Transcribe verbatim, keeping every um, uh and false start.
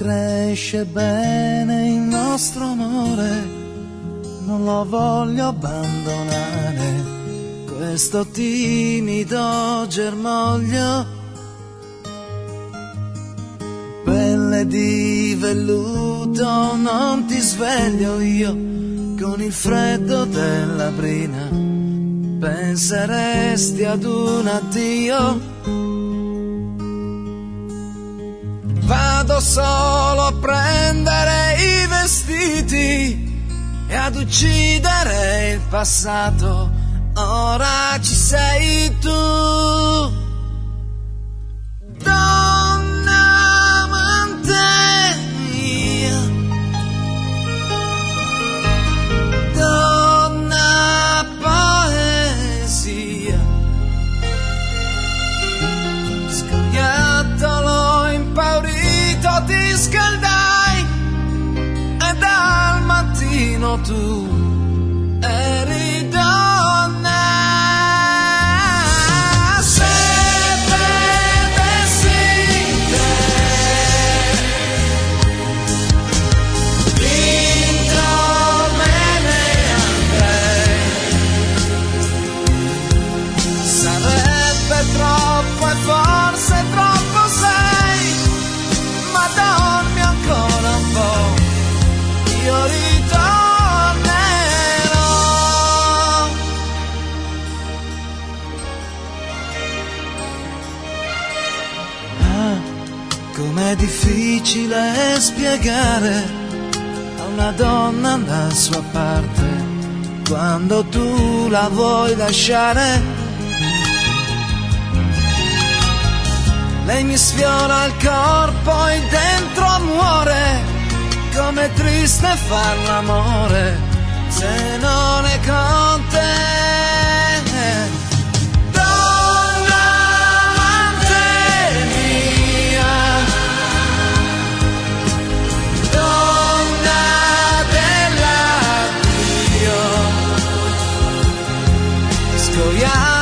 cresce bene il nostro amore, non lo voglio abbandonare, questo timido germoglio, pelle di velluto, non ti sveglio io con il freddo della brina, penseresti ad un addio. Vado solo a prendere i vestiti e ad uccidere il passato, ora ci sei tu. Donna amante mia, donna poesia, scoiattolo impaurito ti scaldai e dal mattino tu eri donna. Se vedessi te dentro me ne andrei, sarebbe troppo e forse troppo sei, ma dormi ancora un po', io ritornerò. Ah, com'è difficile spiegare a una donna la sua parte quando tu la vuoi lasciare. Lei mi sfiora il corpo e dentro muore, com'è triste far l'amore se non è con te. Donna amante mia, donna dell'addio, scoiattolo